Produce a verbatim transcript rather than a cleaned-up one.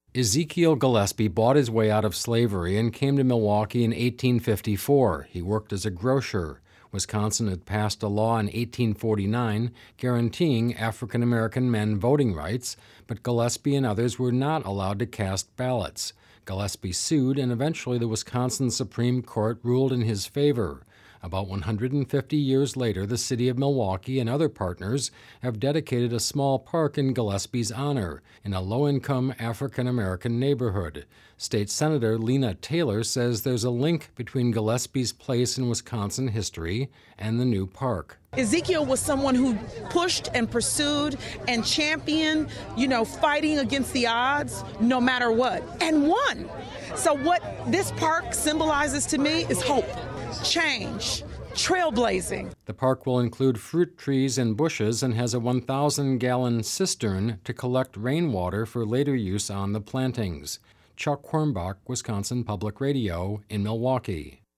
Ezekiel Gillespie bought his way out of slavery and came to Milwaukee in eighteen fifty-four. He worked as a grocer. Wisconsin had passed a law in eighteen forty-nine guaranteeing African American men voting rights, but Gillespie and others were not allowed to cast ballots. Gillespie sued, and eventually the Wisconsin Supreme Court ruled in his favor. About one hundred fifty years later, the city of Milwaukee and other partners have dedicated a small park in Gillespie's honor in a low-income African-American neighborhood. State Senator Lena Taylor says there's a link between Gillespie's place in Wisconsin history and the new park. Ezekiel was someone who pushed and pursued and championed, you know, fighting against the odds no matter what, and won. So what this park symbolizes to me is hope, change, trailblazing. The park will include fruit trees and bushes and has a one thousand gallon cistern to collect rainwater for later use on the plantings. Chuck Quirmbach, Wisconsin Public Radio, in Milwaukee.